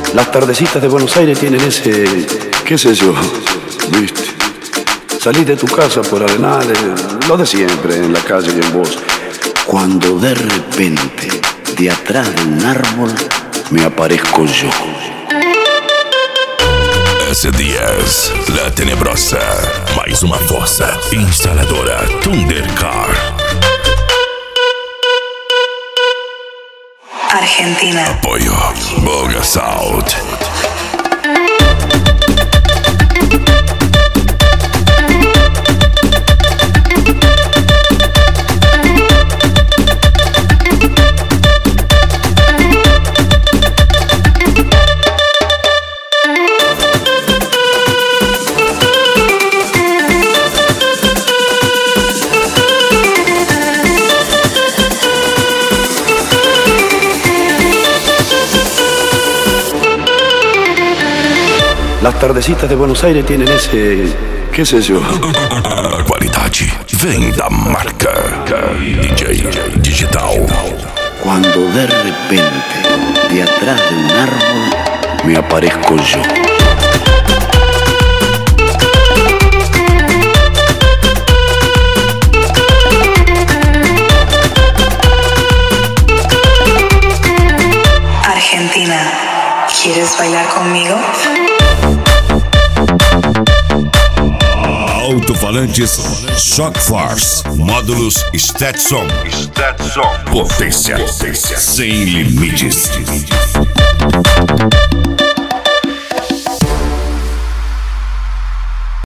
Las tardecitas de Buenos Aires tienen ese, qué sé yo, viste. Salís de tu casa por Arenales, lo de siempre, en la calle y en vos. Cuando de repente, de atrás de un árbol, me aparezco yo. S10, La Tenebrosa, mais uma força instaladora Thundercar. Argentina. Apoio Boga Sound. Las tardecitas de Buenos Aires tienen ese, qué sé yo. A qualidade vem da marca DJ Digital. Cuando de repente, de atrás de un árbol, me aparezco yo. Argentina. ¿Quieres bailar conmigo? Alto-falantes Shock Force. Módulos Stetson. Potência sem limites.